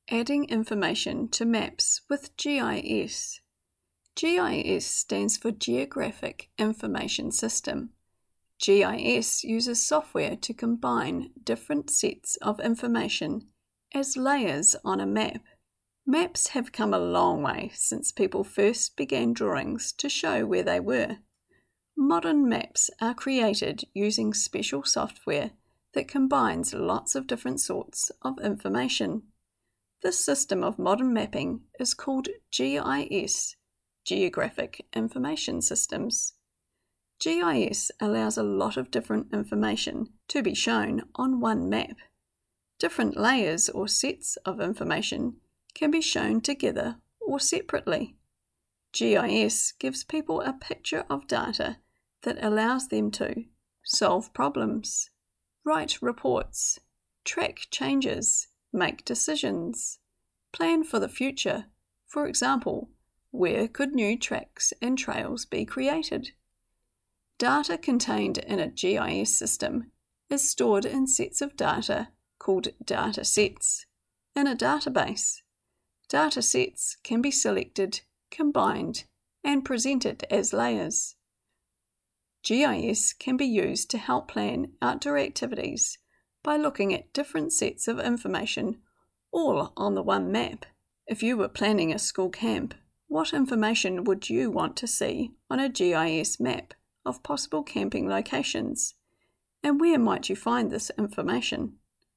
Adding information to maps with GIS. GIS stands for Geographic Information System. GIS uses software to combine different sets of information as layers on a map. Maps have come a long way since people first began drawings to show where they were. Modern maps are created using special software that combines lots of different sorts of information. This system of modern mapping is called GIS, Geographic Information Systems. GIS allows a lot of different information to be shown on one map. Different layers or sets of information can be shown together or separately. GIS gives people a picture of data that allows them to solve problems, write reports, track changes, make decisions, plan for the future. For example, where could new tracks and trails be created? Data contained in a GIS system is stored in sets of data called data sets in a database. Data sets can be selected, combined, and presented as layers. GIS can be used to help plan outdoor activities by looking at different sets of information all on the one map. If you were planning a school camp, what information would you want to see on a GIS map of possible camping locations? And where might you find this information?